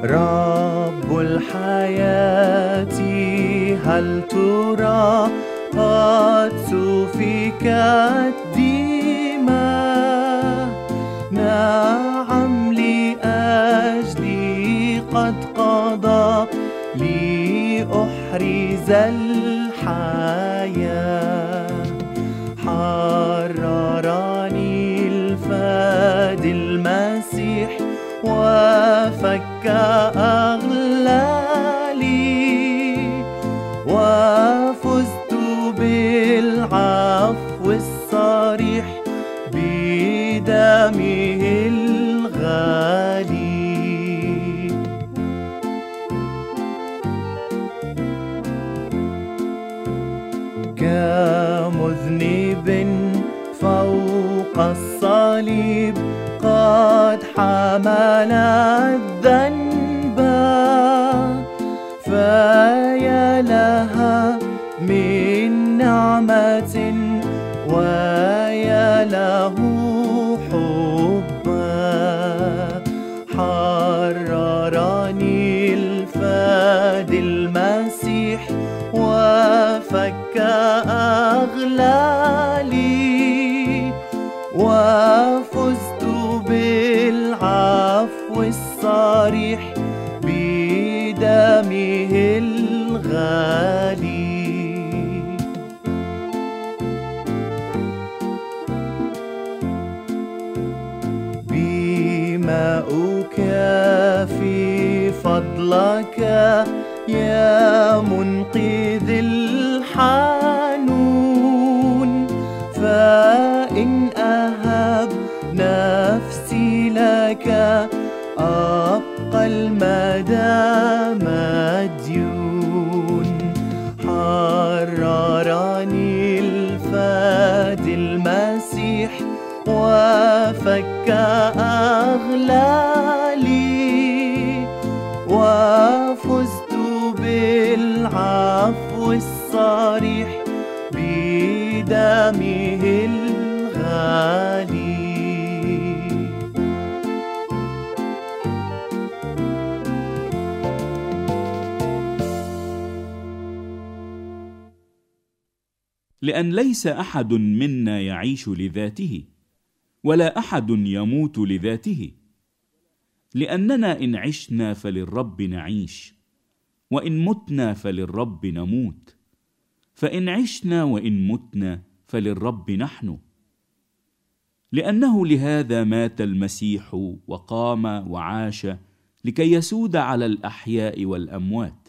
رب الحياة هل ترى قد سفكت دماء؟ نعم لأجلي قد قضى لأحرز الحياة. حررني الفادي المسيح وفك أغلالي، وفزت بالعفو الصريح بدمه الغالي. كمذنب فوق الصليب قد حمل الذنب، فيا لها من نعمة ويا له حبا. حررني الفادي المسيح وفك أغلالي، وفزت بالعفو الصريح بدمه الغالي. بما أكافي فضلك يا منقذ الحنون، فإن أهب نفسي لك أبقى المدى مديون. حررني الفادي المسيح وفك أغلالي، وفزت بالعفو الصريح بدمه الغالي. لأن ليس أحد منا يعيش لذاته، ولا أحد يموت لذاته، لأننا إن عشنا فللرب نعيش، وإن متنا فللرب نموت. فإن عشنا وإن متنا فللرب نحن، لأنه لهذا مات المسيح وقام وعاش، لكي يسود على الأحياء والأموات.